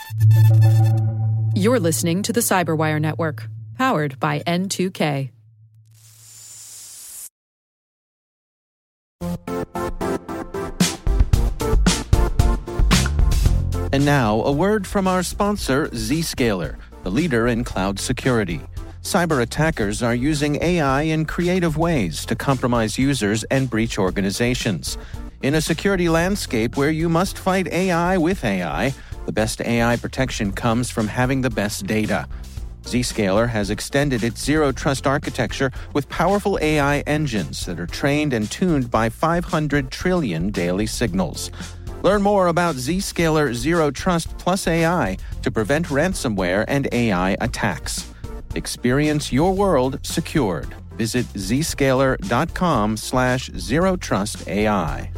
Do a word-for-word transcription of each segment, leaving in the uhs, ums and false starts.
You're listening to the Cyberwire Network, powered by N two K. And now, a word from our sponsor, Zscaler, the leader in cloud security. Cyber attackers are using A I in creative ways to compromise users and breach organizations. In a security landscape where you must fight A I with A I, the best A I protection comes from having the best data. Zscaler has extended its zero-trust architecture with powerful A I engines that are trained and tuned by five hundred trillion daily signals. Learn more about Zscaler Zero Trust Plus A I to prevent ransomware and A I attacks. Experience your world secured. Visit zscaler.com slash zero trust AI.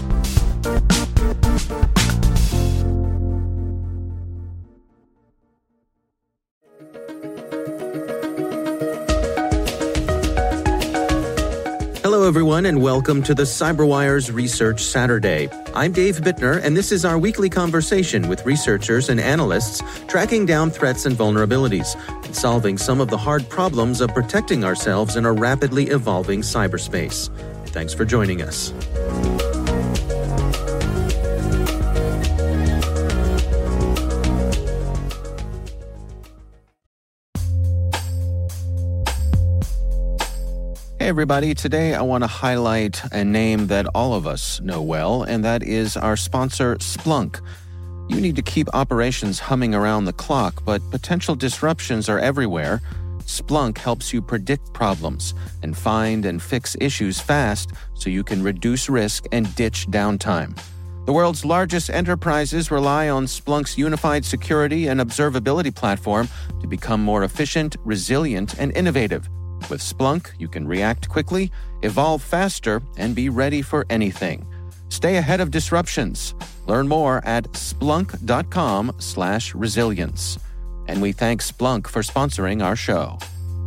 Hello, everyone, and welcome to the CyberWire's Research Saturday. I'm Dave Bittner, and this is our weekly conversation with researchers and analysts tracking down threats and vulnerabilities and solving some of the hard problems of protecting ourselves in a rapidly evolving cyberspace. Thanks for joining us. Hey everybody, today I want to highlight a name that all of us know well, and that is our sponsor, Splunk. You need to keep operations humming around the clock, but potential disruptions are everywhere. Splunk helps you predict problems and find and fix issues fast so you can reduce risk and ditch downtime. The world's largest enterprises rely on Splunk's unified security and observability platform to become more efficient, resilient, and innovative. With Splunk, you can react quickly, evolve faster, and be ready for anything. Stay ahead of disruptions. Learn more at splunk.com slash resilience. And we thank Splunk for sponsoring our show.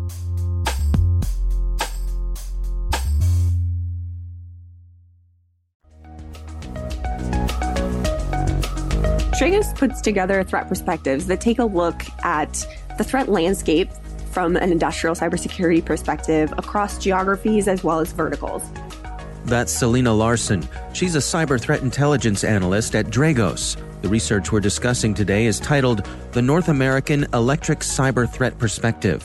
Dragos puts together threat perspectives that take a look at the threat landscape from an industrial cybersecurity perspective across geographies as well as verticals. That's Selena Larson. She's a cyber threat intelligence analyst at Dragos. The research we're discussing today is titled The North American Electric Cyber Threat Perspective.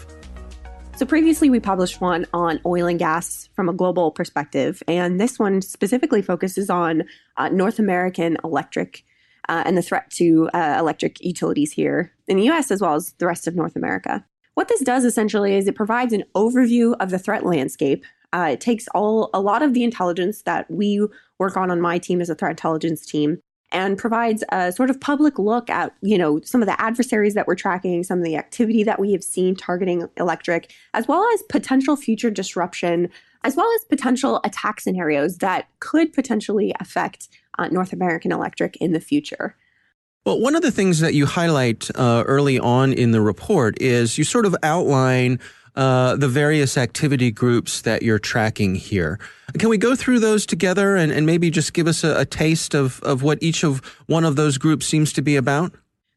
So previously we published one on oil and gas from a global perspective, and this one specifically focuses on uh, North American electric uh, and the threat to uh, electric utilities here in the U S as well as the rest of North America. What this does essentially is it provides an overview of the threat landscape. Uh, it takes all a lot of the intelligence that we work on on my team as a threat intelligence team and provides a sort of public look at, you know, some of the adversaries that we're tracking, some of the activity that we have seen targeting electric, as well as potential future disruption, as well as potential attack scenarios that could potentially affect uh, North American electric in the future. Well, one of the things that you highlight uh, early on in the report is you sort of outline uh, the various activity groups that you're tracking here. Can we go through those together and, and maybe just give us a, a taste of, of what each of one of those groups seems to be about?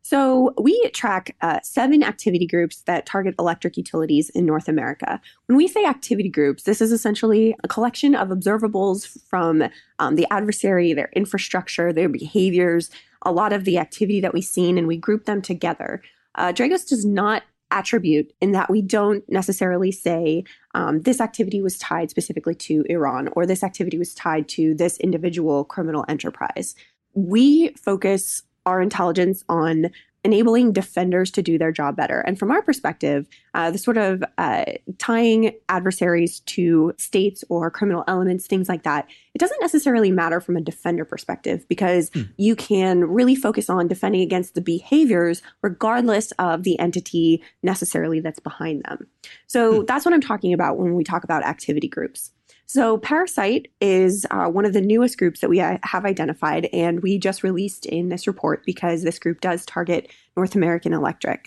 So we track uh, seven activity groups that target electric utilities in North America. When we say activity groups, this is essentially a collection of observables from um, the adversary, their infrastructure, their behaviors, a lot of the activity that we've seen, and we group them together. Uh, Dragos does not attribute in that we don't necessarily say um, this activity was tied specifically to Iran or this activity was tied to this individual criminal enterprise. We focus our intelligence on enabling defenders to do their job better. And from our perspective, uh, the sort of uh, tying adversaries to states or criminal elements, things like that, it doesn't necessarily matter from a defender perspective because hmm. you can really focus on defending against the behaviors regardless of the entity necessarily that's behind them. So hmm. that's what I'm talking about when we talk about activity groups. So Parasite is uh, one of the newest groups that we uh, have identified, and we just released in this report because this group does target North American electric.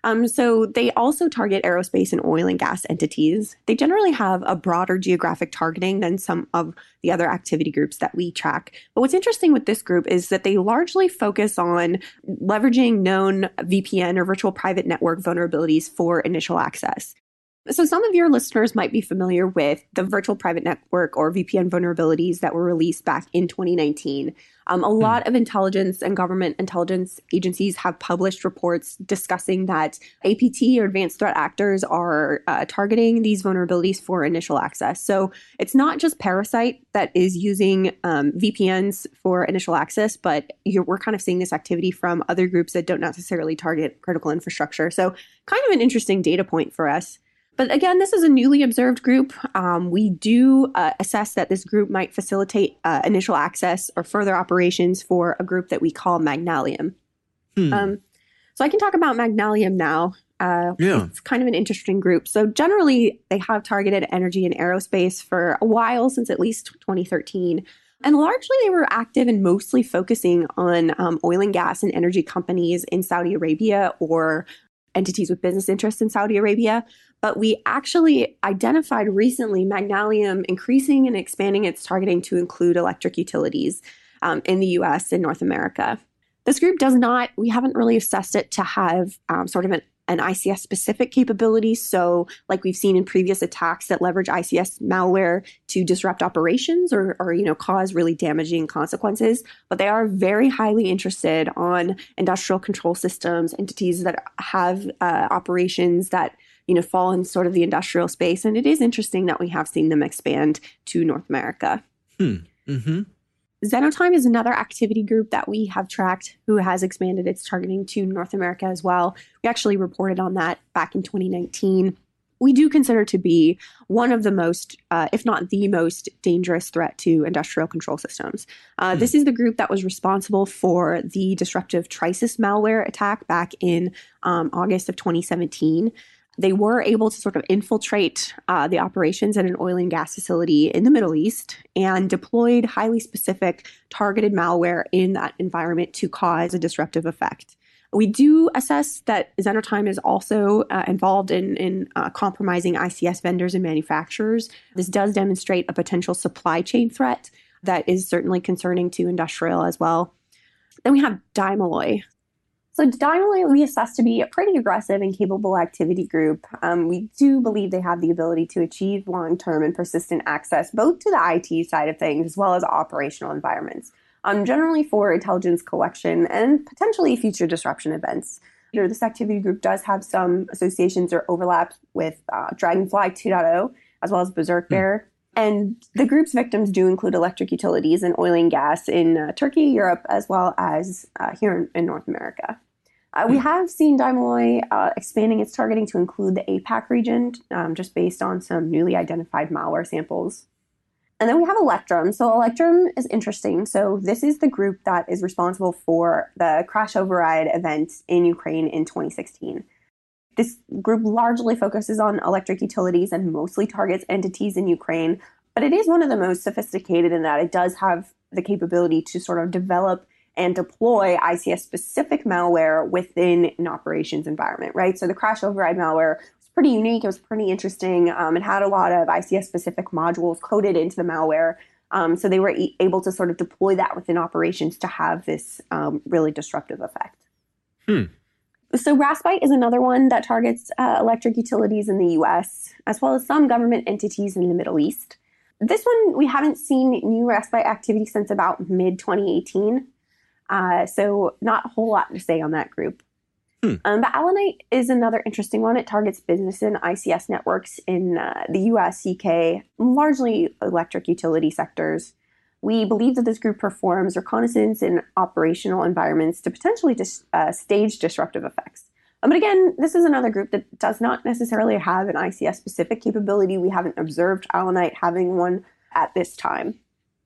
Um, so they also target aerospace and oil and gas entities. They generally have a broader geographic targeting than some of the other activity groups that we track. But what's interesting with this group is that they largely focus on leveraging known V P N or virtual private network vulnerabilities for initial access. So some of your listeners might be familiar with the virtual private network or V P N vulnerabilities that were released back in twenty nineteen. Um, a lot mm. of intelligence and government intelligence agencies have published reports discussing that A P T or advanced threat actors are uh, targeting these vulnerabilities for initial access. So it's not just Parasite that is using um, V P Ns for initial access, but you're, we're kind of seeing this activity from other groups that don't necessarily target critical infrastructure. So kind of an interesting data point for us. But again, this is a newly observed group. Um, we do uh, assess that this group might facilitate uh, initial access or further operations for a group that we call Magnalium. Hmm. Um, so I can talk about Magnalium now. Uh, yeah. It's kind of an interesting group. So generally, they have targeted energy and aerospace for a while, since at least twenty thirteen. And largely, they were active and mostly focusing on um, oil and gas and energy companies in Saudi Arabia or entities with business interests in Saudi Arabia. But we actually identified recently Magnalium increasing and expanding its targeting to include electric utilities um, in the U S and North America. This group does not, we haven't really assessed it to have um, sort of an, an I C S-specific capability. So like we've seen in previous attacks that leverage I C S malware to disrupt operations or, or you know, cause really damaging consequences. But they are very highly interested on industrial control systems, entities that have uh, operations that you know, fall in sort of the industrial space. And it is interesting that we have seen them expand to North America. Hmm. Mm-hmm. Xenotime is another activity group that we have tracked who has expanded its targeting to North America as well. We actually reported on that back in twenty nineteen. We do consider to be one of the most, uh, if not the most dangerous threat to industrial control systems. Uh, hmm. This is the group that was responsible for the disruptive Trisis malware attack back in um, August of twenty seventeen. They were able to sort of infiltrate uh, the operations at an oil and gas facility in the Middle East and deployed highly specific targeted malware in that environment to cause a disruptive effect. We do assess that Xenotime is also uh, involved in, in uh, compromising I C S vendors and manufacturers. This does demonstrate a potential supply chain threat that is certainly concerning to industrial as well. Then we have Dymaloy. So Dymaloy we assess to be a pretty aggressive and capable activity group. Um, we do believe they have the ability to achieve long-term and persistent access both to the I T side of things as well as operational environments, um, generally for intelligence collection and potentially future disruption events. You know, this activity group does have some associations or overlaps with uh, Dragonfly two point oh as well as Berserk Bear. Mm. And the group's victims do include electric utilities and oil and gas in uh, Turkey, Europe, as well as uh, here in, in North America. Uh, we have seen Dymaloy uh, expanding its targeting to include the APAC region, um, just based on some newly identified malware samples. And then we have Electrum. So Electrum is interesting. So this is the group that is responsible for the crash override event in Ukraine in twenty sixteen. This group largely focuses on electric utilities and mostly targets entities in Ukraine, but it is one of the most sophisticated in that it does have the capability to sort of develop and deploy I C S-specific malware within an operations environment, right? So the crash override malware was pretty unique. It was pretty interesting. Um, it had a lot of I C S-specific modules coded into the malware. Um, so they were e- able to sort of deploy that within operations to have this um, really disruptive effect. Hmm. So Raspite is another one that targets uh, electric utilities in the U S, as well as some government entities in the Middle East. This one, we haven't seen new Raspite activity since about mid twenty eighteen. Uh, so not a whole lot to say on that group. Hmm. Um, but Allanite is another interesting one. It targets business and I C S networks in uh, the U S, U K, largely electric utility sectors. We believe that this group performs reconnaissance in operational environments to potentially dis- uh, stage disruptive effects. Um, but again, this is another group that does not necessarily have an I C S-specific capability. We haven't observed Allanite having one at this time.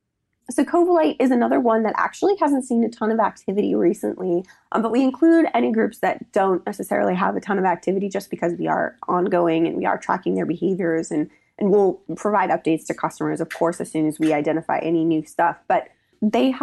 So Covalite is another one that actually hasn't seen a ton of activity recently, um, but we include any groups that don't necessarily have a ton of activity just because we are ongoing and we are tracking their behaviors, and, and we'll provide updates to customers, of course, as soon as we identify any new stuff. But they have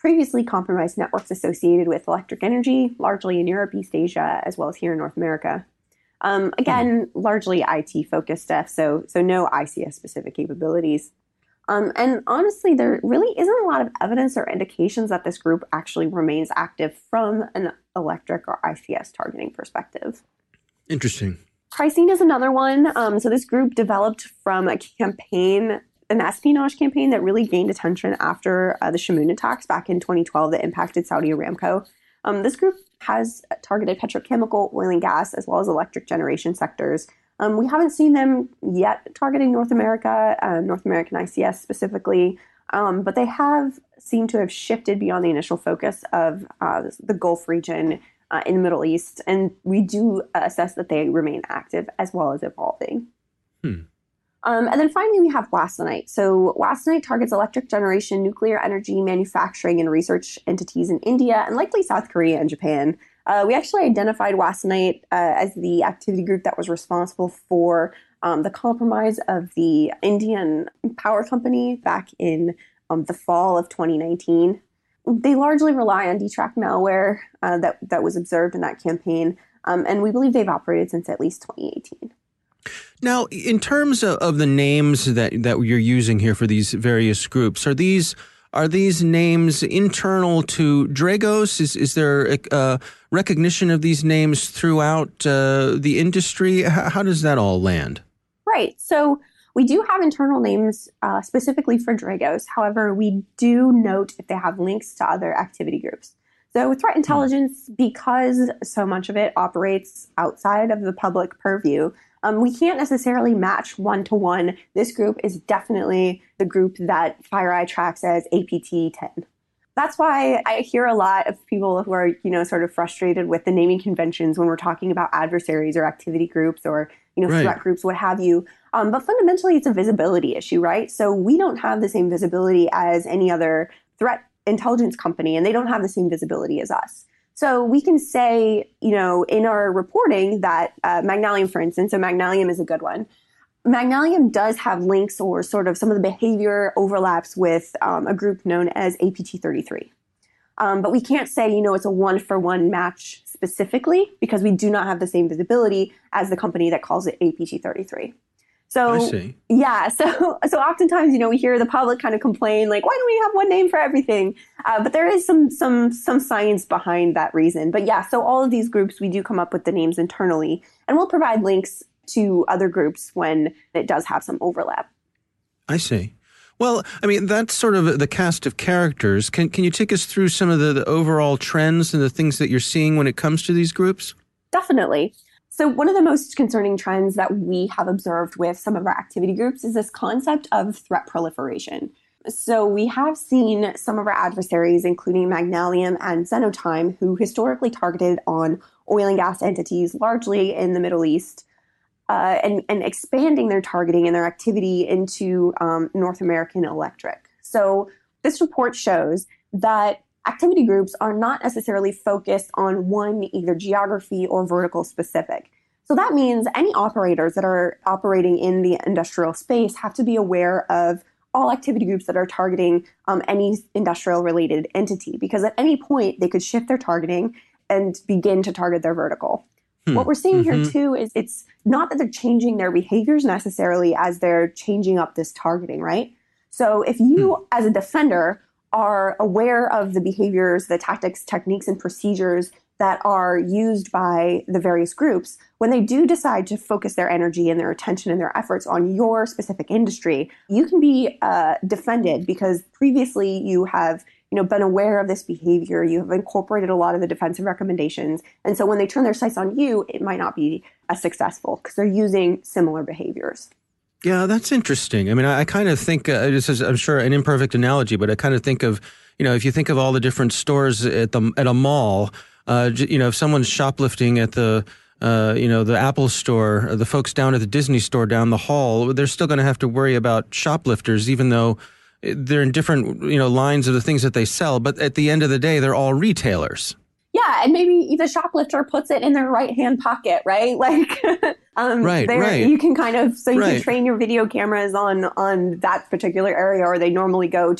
previously compromised networks associated with electric energy, largely in Europe, East Asia, as well as here in North America. Um, again, mm. largely I T-focused stuff, so so no I C S-specific capabilities. Um, and honestly, there really isn't a lot of evidence or indications that this group actually remains active from an electric or I C S targeting perspective. Interesting. Chrycine is another one. Um, so this group developed from a campaign, an espionage campaign that really gained attention after uh, the Shamoon attacks back in twenty twelve that impacted Saudi Aramco. Um, this group has targeted petrochemical, oil and gas, as well as electric generation sectors. Um, we haven't seen them yet targeting North America, uh, North American I C S specifically, um, but they have seemed to have shifted beyond the initial focus of uh, the Gulf region uh, in the Middle East. And we do assess that they remain active as well as evolving. Hmm. Um, and then finally, we have Wassenite. So Wassenite targets electric generation, nuclear energy, manufacturing, and research entities in India and likely South Korea and Japan. Uh, we actually identified Wassenite uh, as the activity group that was responsible for um, the compromise of the Indian power company back in um, the fall of twenty nineteen. They largely rely on D-Track malware uh, that, that was observed in that campaign, um, and we believe they've operated since at least twenty eighteen. Now, in terms of, of the names that, that you're using here for these various groups, are these are these names internal to Dragos? Is is there a, a recognition of these names throughout uh, the industry? How, how does that all land? Right. So we do have internal names uh, specifically for Dragos. However, we do note if they have links to other activity groups. So with threat intelligence, because so much of it operates outside of the public purview, Um, we can't necessarily match one-to-one. This group is definitely the group that FireEye tracks as A P T ten. That's why I hear a lot of people who are, you know, sort of frustrated with the naming conventions when we're talking about adversaries or activity groups or, you know, right. threat groups, what have you. Um, but fundamentally, it's a visibility issue, right? So we don't have the same visibility as any other threat intelligence company, and they don't have the same visibility as us. So we can say, you know, in our reporting that uh, Magnalium, for instance, so Magnalium is a good one. Magnalium does have links or sort of some of the behavior overlaps with um, a group known as A P T thirty-three. Um, but we can't say, you know, it's a one-for-one match specifically because we do not have the same visibility as the company that calls it A P T thirty-three. So, I see. yeah, so so oftentimes, you know, we hear the public kind of complain, like, why don't we have one name for everything? Uh, but there is some some some science behind that reason. But yeah, so all of these groups, we do come up with the names internally, and we'll provide links to other groups when it does have some overlap. I see. Well, I mean, that's sort of the cast of characters. Can can you take us through some of the, the overall trends and the things that you're seeing when it comes to these groups? Definitely. So one of the most concerning trends that we have observed with some of our activity groups is this concept of threat proliferation. So we have seen some of our adversaries, including Magnalium and Xenotime, who historically targeted on oil and gas entities, largely in the Middle East, uh, and, and expanding their targeting and their activity into um, North American electric. So this report shows that activity groups are not necessarily focused on one either geography or vertical specific. So that means any operators that are operating in the industrial space have to be aware of all activity groups that are targeting um, any industrial related entity, because at any point they could shift their targeting and begin to target their vertical. Hmm. What we're seeing mm-hmm. here too is it's not that they're changing their behaviors necessarily as they're changing up this targeting, right? So if you hmm. as a defender are aware of the behaviors, the tactics, techniques, and procedures that are used by the various groups, when they do decide to focus their energy and their attention and their efforts on your specific industry, you can be uh, defended because previously you have, you know, been aware of this behavior, you have incorporated a lot of the defensive recommendations, and so when they turn their sights on you, it might not be as successful because they're using similar behaviors. Yeah, that's interesting. I mean, I, I kind of think, uh, this is, I'm sure, an imperfect analogy, but I kind of think of, you know, if you think of all the different stores at the at a mall, uh, you know, if someone's shoplifting at the, uh, you know, the Apple store, or the folks down at the Disney store down the hall, they're still going to have to worry about shoplifters, even though they're in different, you know, lines of the things that they sell. But at the end of the day, they're all retailers. Yeah, and maybe the shoplifter puts it in their right-hand pocket, right? Like, um, right, right. You can kind of, so you right. can train your video cameras on on that particular area, or they normally go to,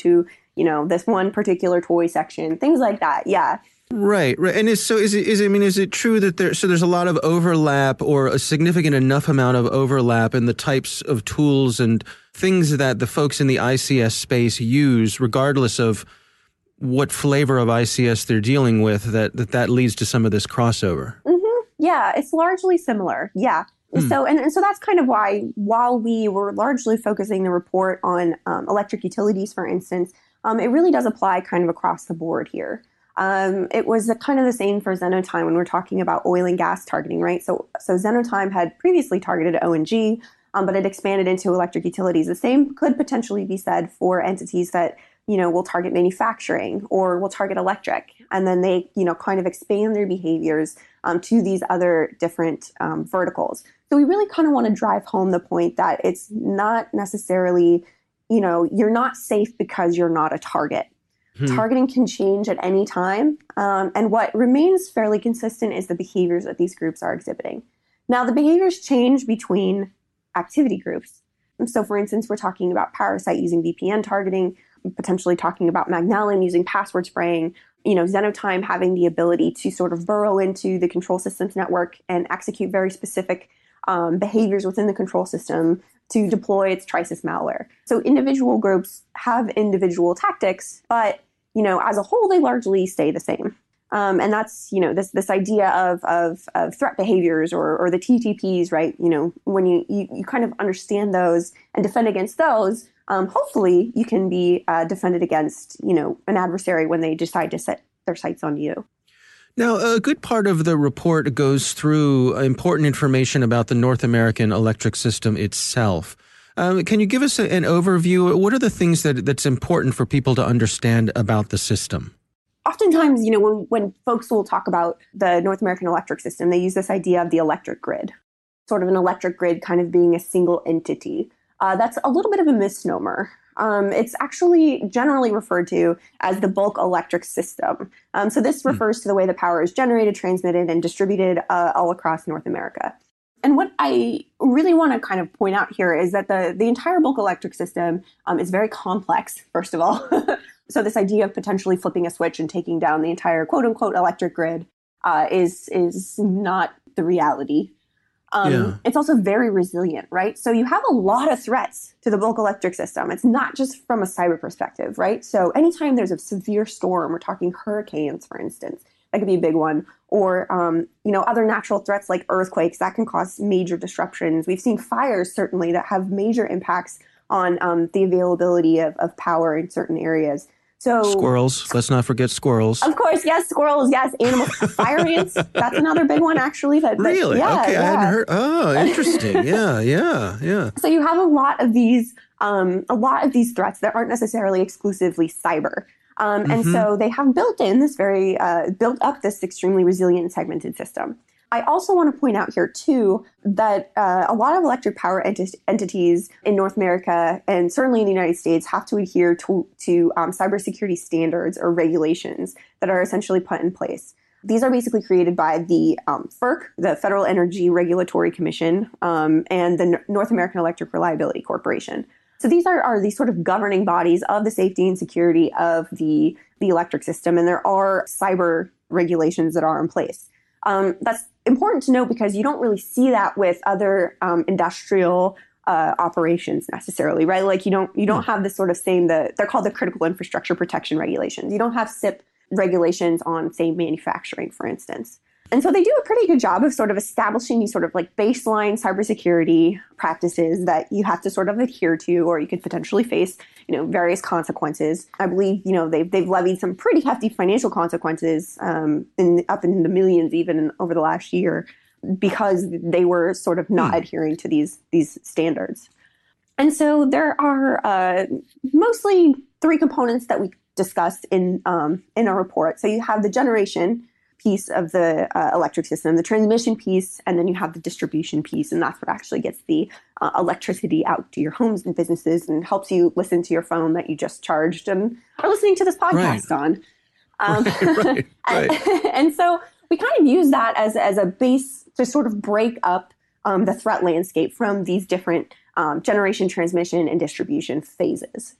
you know, this one particular toy section, things like that. Yeah. Right, right. And is, so is it, is it, I mean, is it true that there, so there's a lot of overlap or a significant enough amount of overlap in the types of tools and things that the folks in the I C S space use, regardless of what flavor of I C S they're dealing with, that that, that leads to some of this crossover? Mm-hmm. Yeah, it's largely similar. Yeah. Hmm. So, and, and so that's kind of why, while we were largely focusing the report on um, electric utilities, for instance, um, it really does apply kind of across the board here. Um, it was a, kind of the same for Xenotime when we're talking about oil and gas targeting, right? So, so Xenotime had previously targeted O N G, um, but it expanded into electric utilities. The same could potentially be said for entities that, you know, will target manufacturing or will target electric. And then they, you know, kind of expand their behaviors um, to these other different um, verticals. So we really kind of want to drive home the point that it's not necessarily, you know, you're not safe because you're not a target. Hmm. Targeting can change at any time. Um, and what remains fairly consistent is the behaviors that these groups are exhibiting. Now, the behaviors change between activity groups. And so, for instance, we're talking about Parasite using V P N targeting, potentially talking about Magnalum using password spraying, you know, Xenotime having the ability to sort of burrow into the control systems network and execute very specific um, behaviors within the control system to deploy its Trisis malware. So individual groups have individual tactics, but, you know, as a whole, they largely stay the same. Um, and that's, you know, this this idea of of, of threat behaviors or, or the T T Ps, right? You know, when you, you, you kind of understand those and defend against those, um, hopefully you can be uh, defended against, you know, an adversary when they decide to set their sights on you. Now, a good part of the report goes through important information about the North American electric system itself. Um, can you give us a, an overview? What are the things that that's important for people to understand about the system? Oftentimes, you know, when, when folks will talk about the North American electric system, they use this idea of the electric grid, sort of an electric grid kind of being a single entity. Uh, that's a little bit of a misnomer. Um, it's actually generally referred to as the bulk electric system. Um, so this refers to the way the power is generated, transmitted, and distributed uh, all across North America. And what I really want to kind of point out here is that the, the entire bulk electric system um, is very complex, first of all. So this idea of potentially flipping a switch and taking down the entire quote-unquote electric grid uh, is, is not the reality. Um, yeah. It's also very resilient, right? So you have a lot of threats to the bulk electric system. It's not just from a cyber perspective, right? So anytime there's a severe storm, we're talking hurricanes, for instance, that could be a big one, or um, you know, other natural threats like earthquakes that can cause major disruptions. We've seen fires certainly that have major impacts on um, the availability of, of power in certain areas. So squirrels. Let's not forget squirrels. Of course, yes, squirrels, yes, animals. Fire ants, that's another big one, actually. That, that, really? Yeah, okay, yeah. I hadn't heard. Oh, interesting. yeah, yeah, yeah. So you have a lot of these, um, a lot of these threats that aren't necessarily exclusively cyber. Um, and mm-hmm. so they have built in this very, uh, built up this extremely resilient and segmented system. I also want to point out here, too, that uh, a lot of electric power ent- entities in North America and certainly in the United States have to adhere to, to um, cybersecurity standards or regulations that are essentially put in place. These are basically created by the um, F E R C, the Federal Energy Regulatory Commission, um, and the N- North American Electric Reliability Corporation. So these are, are these sort of governing bodies of the safety and security of the, the electric system, and there are cyber regulations that are in place. Um, that's important to know because you don't really see that with other um, industrial uh, operations necessarily, right? Like you don't you don't have this sort of same, the, they're called the critical infrastructure protection regulations. You don't have S I P regulations on, say, manufacturing, for instance. And so they do a pretty good job of sort of establishing these sort of like baseline cybersecurity practices that you have to sort of adhere to, or you could potentially face, you know, various consequences. I believe, you know, they've, they've levied some pretty hefty financial consequences um, in up in the millions even in, over the last year because they were sort of not hmm. adhering to these, these standards. And so there are uh, mostly three components that we discussed in, um, in our report. So you have the generation piece of the uh, electric system, the transmission piece, and then you have the distribution piece, and that's what actually gets the uh, electricity out to your homes and businesses and helps you listen to your phone that you just charged and are listening to this podcast right. on. Um, right, right, right. And, and so we kind of use that as, as a base to sort of break up um, the threat landscape from these different um, generation, transmission, and distribution phases.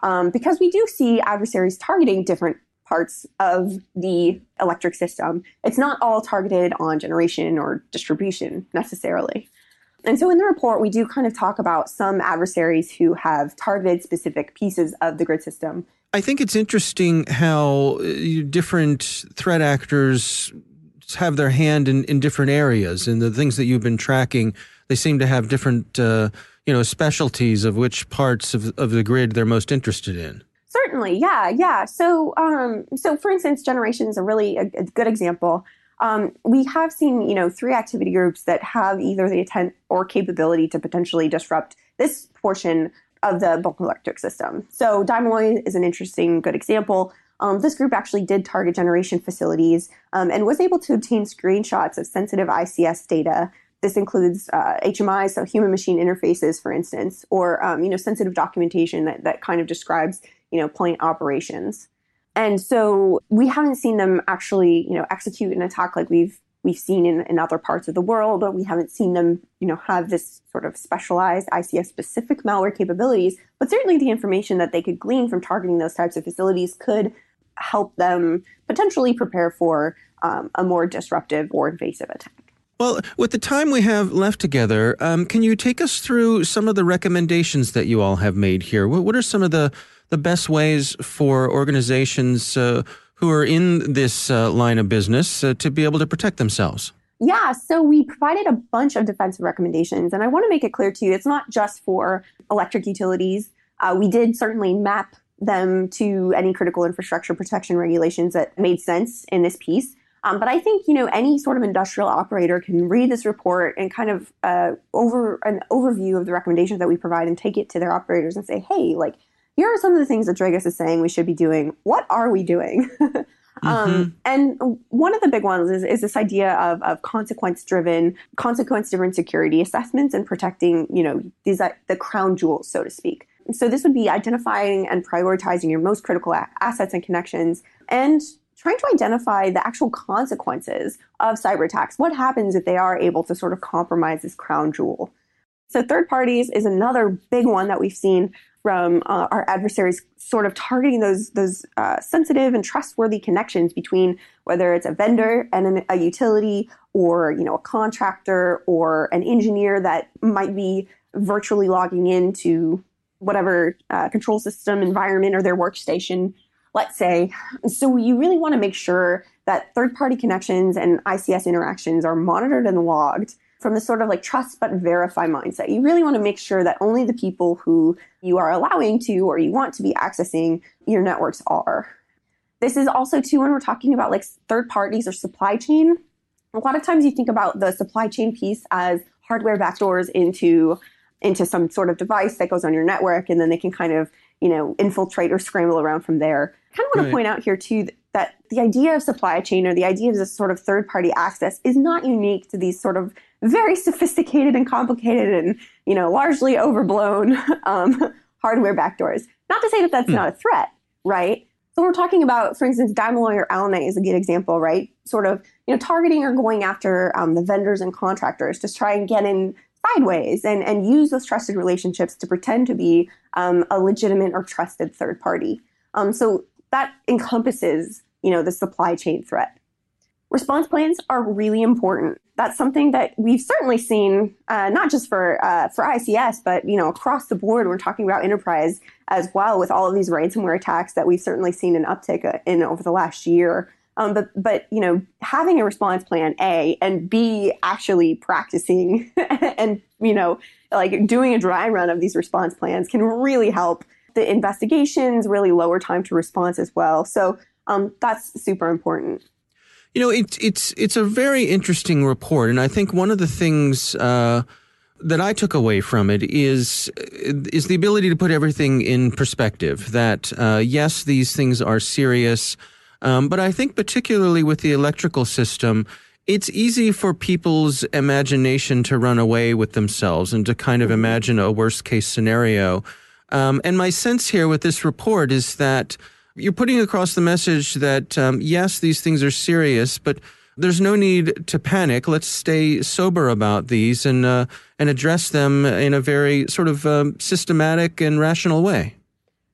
um, because we do see adversaries targeting different parts of the electric system. It's not all targeted on generation or distribution necessarily. And so in the report, we do kind of talk about some adversaries who have targeted specific pieces of the grid system. I think it's interesting how different threat actors have their hand in, in different areas, and the things that you've been tracking, they seem to have different, uh, you know, specialties of which parts of, of the grid they're most interested in. Certainly, yeah, yeah. So, um, so for instance, generation is a really a, a good example. Um, we have seen, you know, three activity groups that have either the intent or capability to potentially disrupt this portion of the bulk electric system. So Dimoy is an interesting, good example. Um, this group actually did target generation facilities um, and was able to obtain screenshots of sensitive I C S data. This includes uh, H M Is, so human-machine interfaces, for instance, or um, you know, sensitive documentation that, that kind of describes, you know, plant operations. And so we haven't seen them actually, you know, execute an attack like we've we've seen in, in other parts of the world. Or we haven't seen them, you know, have this sort of specialized I C S-specific malware capabilities. But certainly the information that they could glean from targeting those types of facilities could help them potentially prepare for um, a more disruptive or invasive attack. Well, with the time we have left together, um, can you take us through some of the recommendations that you all have made here? What, what are some of the, the best ways for organizations uh, who are in this uh, line of business uh, to be able to protect themselves? Yeah, so we provided a bunch of defensive recommendations, and I want to make it clear to you, it's not just for electric utilities. Uh, we did certainly map them to any critical infrastructure protection regulations that made sense in this piece. Um, but I think, you know, any sort of industrial operator can read this report and kind of uh, over an overview of the recommendations that we provide and take it to their operators and say, hey, like, here are some of the things that Dragos is saying we should be doing. What are we doing? mm-hmm. um, and one of the big ones is, is this idea of, of consequence-driven, consequence-driven security assessments and protecting, you know, these uh, the crown jewels, so to speak. So this would be identifying and prioritizing your most critical a- assets and connections and trying to identify the actual consequences of cyber attacks. What happens if they are able to sort of compromise this crown jewel? So third parties is another big one that we've seen from uh, our adversaries, sort of targeting those those uh, sensitive and trustworthy connections between whether it's a vendor and an, a utility, or you know a contractor or an engineer that might be virtually logging into whatever uh, control system environment or their workstation, let's say. So you really want to make sure that third-party connections and I C S interactions are monitored and logged from this sort of like trust but verify mindset. You really want to make sure that only the people who you are allowing to or you want to be accessing your networks are. This is also too when we're talking about like third parties or supply chain. A lot of times you think about the supply chain piece as hardware backdoors into into some sort of device that goes on your network, and then they can kind of, you know, infiltrate or scramble around from there. I kind of want right. to point out here too that the idea of supply chain or the idea of this sort of third-party access is not unique to these sort of very sophisticated and complicated and, you know, largely overblown um, hardware backdoors. Not to say that that's mm. not a threat, right? So we're talking about, for instance, Dimoy or Alnite is a good example, right? Sort of, you know, targeting or going after um, the vendors and contractors to try and get in sideways and, and use those trusted relationships to pretend to be um, a legitimate or trusted third party. Um, so that encompasses, you know, the supply chain threat. Response plans are really important. That's something that we've certainly seen, uh, not just for uh, for I C S, but you know, across the board. We're talking about enterprise as well with all of these ransomware attacks that we've certainly seen an uptick in over the last year. Um, but but you know, having a response plan, A, and B, actually practicing and you know, like doing a dry run of these response plans can really help the investigations, really lower time to response as well. So um, that's super important. You know, it's it's it's a very interesting report, and I think one of the things uh, that I took away from it is is the ability to put everything in perspective. That uh, yes, these things are serious, um, but I think particularly with the electrical system, it's easy for people's imagination to run away with themselves and to kind of imagine a worst case scenario. Um, and my sense here with this report is that you're putting across the message that, um, yes, these things are serious, but there's no need to panic. Let's stay sober about these and uh, and address them in a very sort of um, systematic and rational way.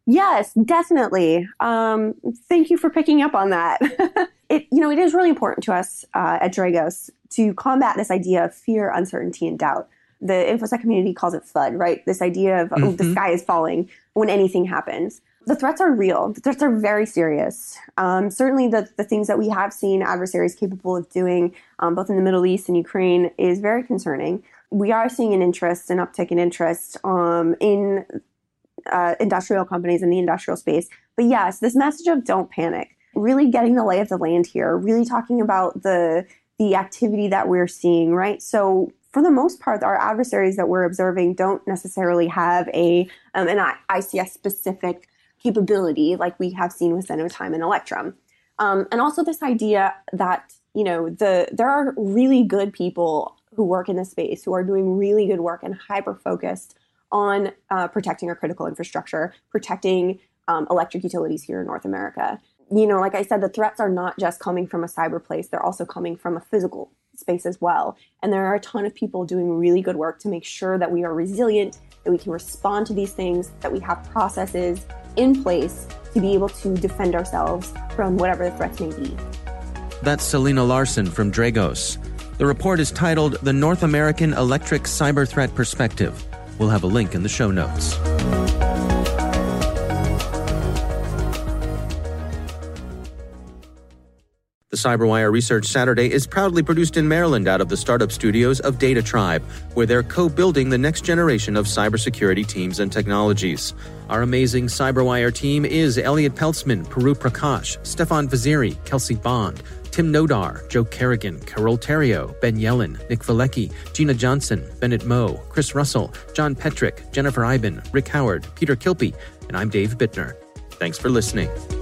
Yes, definitely. Um, thank you for picking up on that. it, you know, it is really important to us uh, at Dragos to combat this idea of fear, uncertainty, and doubt. The InfoSec community calls it FUD, right? This idea of, mm-hmm. oh, the sky is falling when anything happens. The threats are real. The threats are very serious. Um, certainly the, the things that we have seen adversaries capable of doing, um, both in the Middle East and Ukraine, is very concerning. We are seeing an interest, an uptick in interest um, in uh, industrial companies in the industrial space. But yes, this message of don't panic, really getting the lay of the land here, really talking about the the activity that we're seeing, right? So for the most part, our adversaries that we're observing don't necessarily have a um, an I C S-specific capability like we have seen with Xenotime and Electrum. Um, and also this idea that, you know, the there are really good people who work in this space, who are doing really good work and hyper-focused on uh, protecting our critical infrastructure, protecting um, electric utilities here in North America. You know, like I said, the threats are not just coming from a cyber place, they're also coming from a physical space as well. And there are a ton of people doing really good work to make sure that we are resilient, that we can respond to these things, that we have processes in place to be able to defend ourselves from whatever the threats may be. That's Selena Larson from Dragos. The report is titled The North American Electric Cyber Threat Perspective. We'll have a link in the show notes. The CyberWire Research Saturday is proudly produced in Maryland out of the startup studios of Data Tribe, where they're co-building the next generation of cybersecurity teams and technologies. Our amazing CyberWire team is Elliot Peltzman, Puru Prakash, Stefan Vaziri, Kelsey Bond, Tim Nodar, Joe Kerrigan, Carol Terrio, Ben Yellen, Nick Valecki, Gina Johnson, Bennett Moe, Chris Russell, John Petrick, Jennifer Iben, Rick Howard, Peter Kilpie, and I'm Dave Bittner. Thanks for listening.